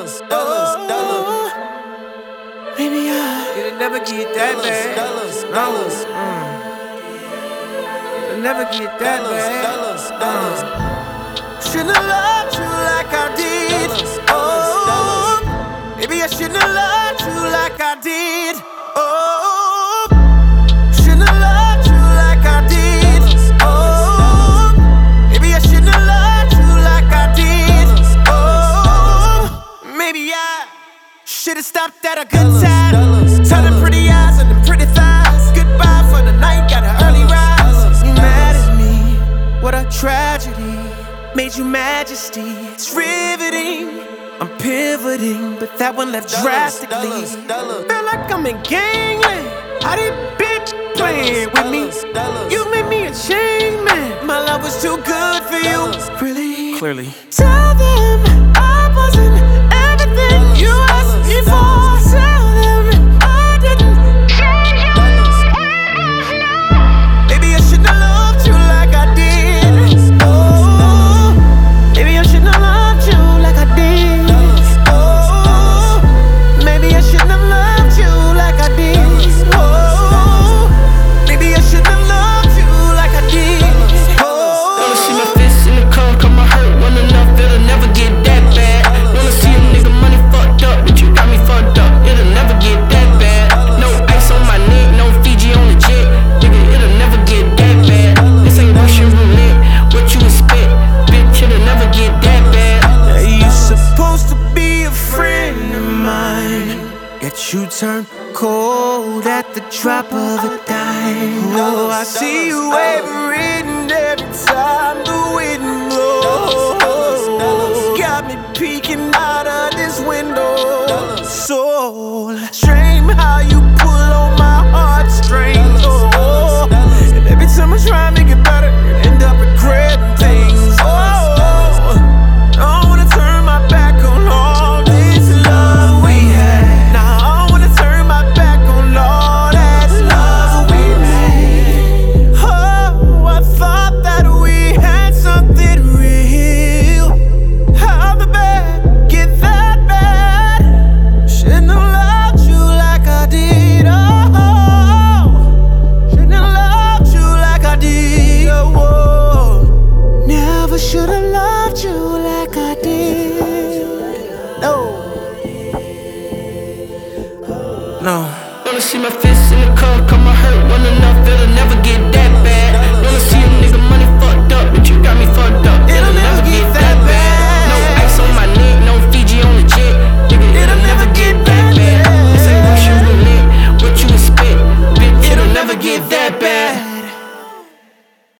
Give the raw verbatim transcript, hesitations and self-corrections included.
dollars, dollars, dollars. Maybe I It'll never get that bad. Dollars, dollars, mm. It'll never get that bad. Dollars, dollars, dollars. Shouldn't have loved you like I did. Oh, maybe I shouldn't have loved you like I did. Oh, shouldn't have loved you like I did. Oh, maybe I shouldn't have loved you like I did. Oh, maybe I should've stopped at a good time. Tell them pretty eyes and them pretty thighs. Goodbye for the night, got an early rise. You mad at me? What a tragedy. Made you majesty. It's riveting. I'm pivoting, but that one left drastically. Feel like I'm in gangland. How did bitch playing with me? You made me a change man. My love was too good for you. Really? Clearly. Tell them I wasn't everything you asked me for. Tell them I didn't change you. Maybe I shouldn't have loved you like I did. Oh, maybe I shouldn't have loved you like I did. Oh, maybe I shouldn't have loved you like I did. Oh, maybe I shouldn't have loved you like I did. Oh, wanna see my fist in the car, cause my hurt one enough, it'll never get that bad. Wanna see a nigga money fucked up, but you got me fucked up, it'll never get that bad. No ice on my neck, no Fiji on the jet, nigga, it'll never get that bad. This ain't Russian roulette, what you expect, bitch, it'll never get that bad. now you supposed to be a friend of mine, yet you turn cold at the drop of a dime. Oh, I see you wavering every time the wind blows. Got me peeking out of